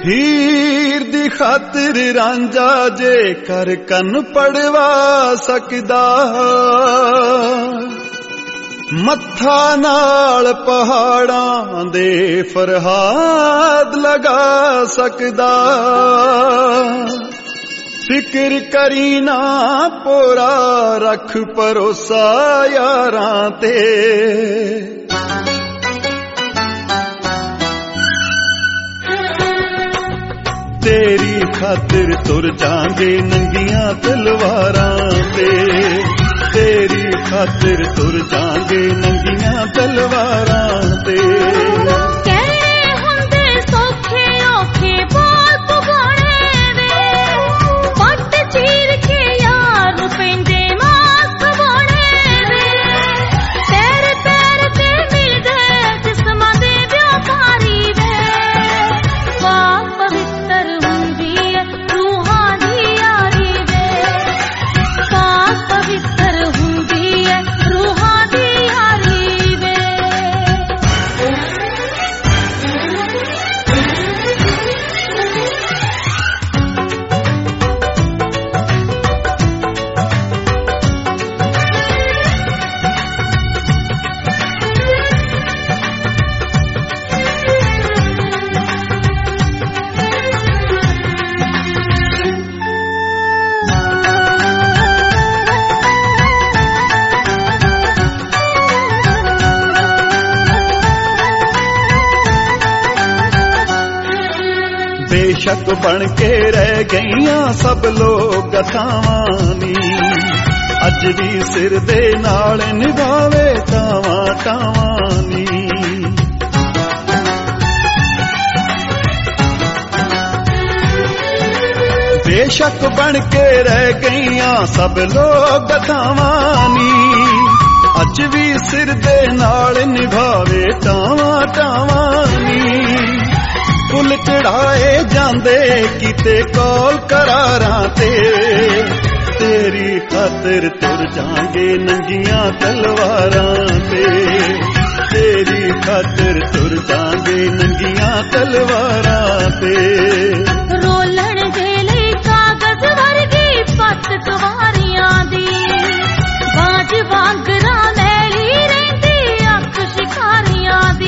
हीर दी खातिर रांझा जे कर कन पड़वा सकदा, मत्था नाल पहाड़ां दे फरहाद लगा सकदा। फिक्र करी ना पोरा रख भरोसा यारां ते, तेरी खातिर तुर जांगे नंगियां तलवारां ते, तेरी खातिर तुर जांगे नंगियां तलवारां ते। बेशक बन के रह गईयां सब लोग गथावानी, अज भी सिर दे नाल निभावे टावां टावानी। बेशक बन के रह गईयां सब लोग गथावानी, अज भी सिर दे नाल निभावे टावां टावानी। फुल चढ़ाए जांदे किते कौल करारां ते, तेरी खातिर तुर जांगे नंगियां तलवारां ते, तेरी खातिर तुर जांगे नंगियां तलवारां ते। रोलण दे लई कागज वर्गी पत कुवारियां दी, बाज वांगरा मैली रहिंदी अख शिकारियां दी।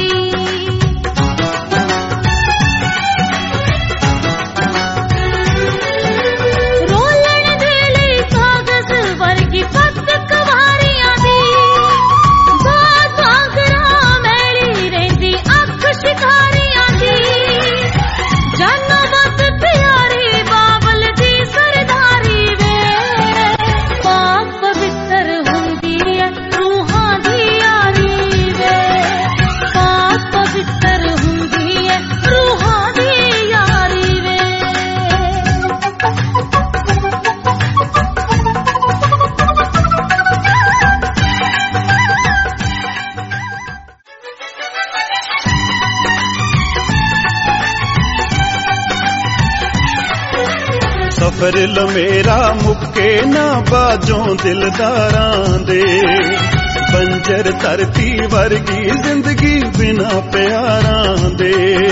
सफर लमेरा मुक्के ना बाजों दिलदारां दे, बंजर धरती वर्गी जिंदगी बिना प्यारां दे।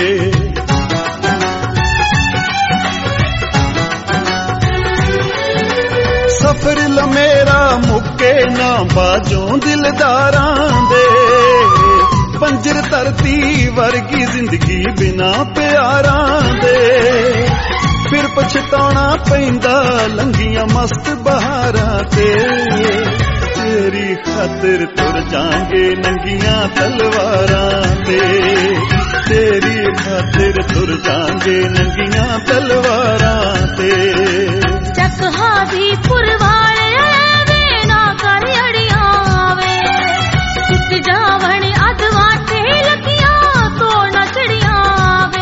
सफर लमेरा मुक्के ना बाजों दिलदारां दे, बंजर धरती वर्गी जिंदगी बिना प्यारां दे। फिर पछताना पैंदा लंघियां मस्त बहारां ते, तेरी खातिर तुर जांगे नंगियां तलवारां ते, तेरी खातिर तुर जांगे नंगियां तलवारां ते। चकहा दी पुरवाले वे ना कर अड़ियां वे, सुत जावण अधवाटे लगियां तो न चढ़ियां वे।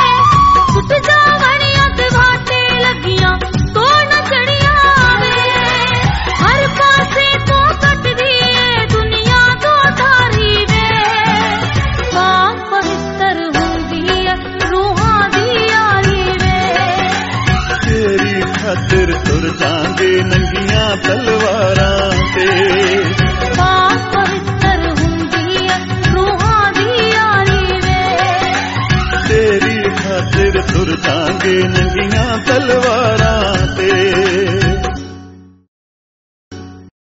तो न चढ़िया वे, ਖਾਤਰ ਤੁਰ ਜਾਂਗੇ ਨੰਗੀਆਂ ਤਲਵਾਰਾਂ ਤੇ। ਪਾਕ ਪਵਿੱਤਰ ਹੁੰਦੀ ਹੈ ਰੂਹਾਂ ਦੀ ਯਾਰੀ ਵੇ, ਤੇਰੀ ਖਾਤਰ ਤੁਰ ਜਾਂਗੇ ਨੰਗੀਆਂ ਤਲਵਾਰਾਂ ਤੇ।